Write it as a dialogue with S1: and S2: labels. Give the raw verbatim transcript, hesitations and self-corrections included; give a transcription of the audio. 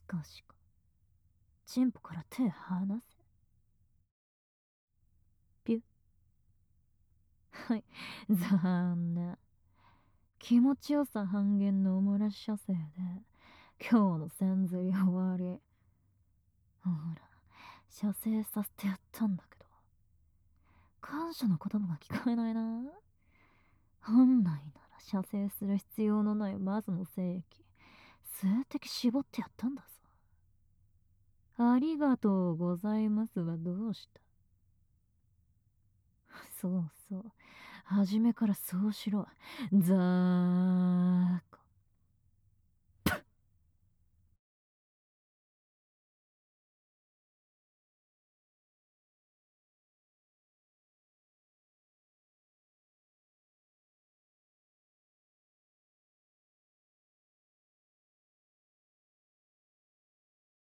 S1: しかしか。チンポから手離せ。ピュッ。はい、残念。気持ちよさ半減のおもらし射精で、今日の線ずり終わり。ほら、射精させてやったんだけど。感謝の言葉が聞こえないな。本来なら射精する必要のないマズの精液、数滴絞ってやったんだぞ。ありがとうございますはどうした？そうそう。初めからそうしろ。ざーっ